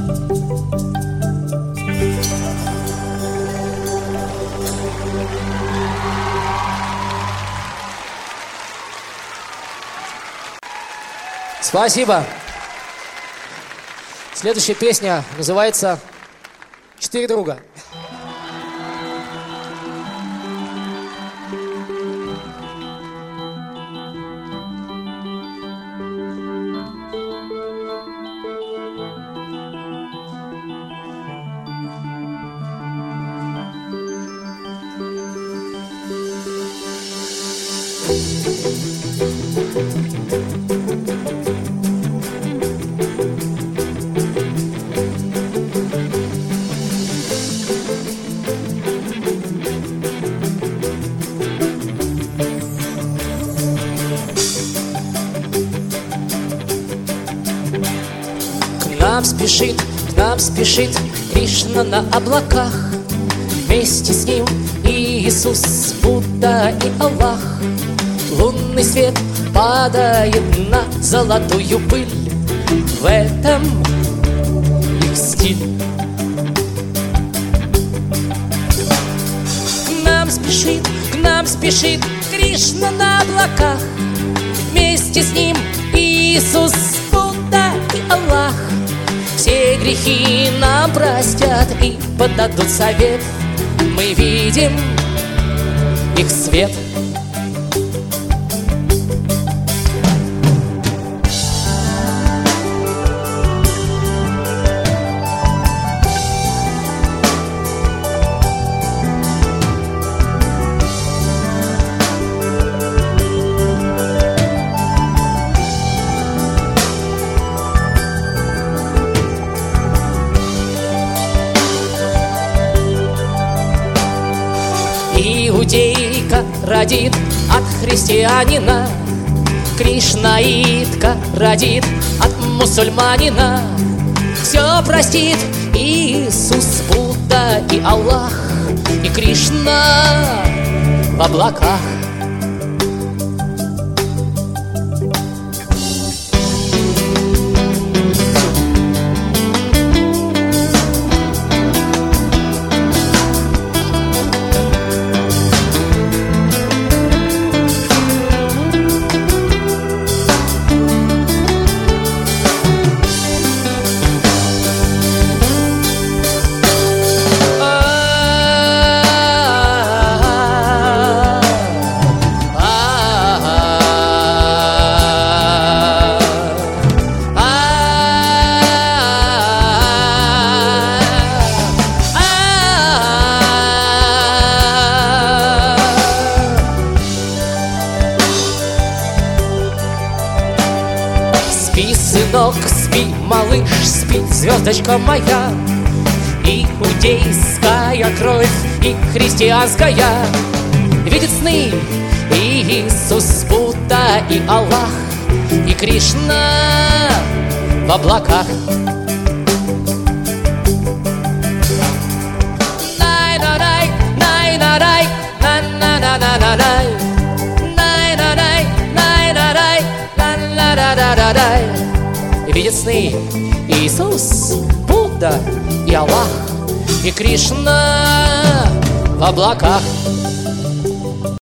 Спасибо. Следующая песня называется «Четыре друга». К нам спешит Кришна на облаках. Вместе с ним Иисус, Будда и Аллах. Лунный свет падает на золотую пыль. В этом их стиль. К нам спешит Кришна на облаках. Вместе с ним Иисус, Будда и Аллах. Все грехи нам простят и подадут совет. Мы видим их свет. Иудейка родит от христианина, кришнаитка родит от мусульманина. Все простит Иисус, Будда и Аллах, и Кришна в облаках. Спи, малыш, спи, звездочка моя. Иудейская кровь и христианская видит сны Иисус, Будда и Аллах, и Кришна в облаках. Най-на-най, най-на-най, на-на-на-на-на-най, най-на-най, най-на-най, на-на-на-на-на-най. Видят сны Иисус, Будда и Аллах, и Кришна в облаках.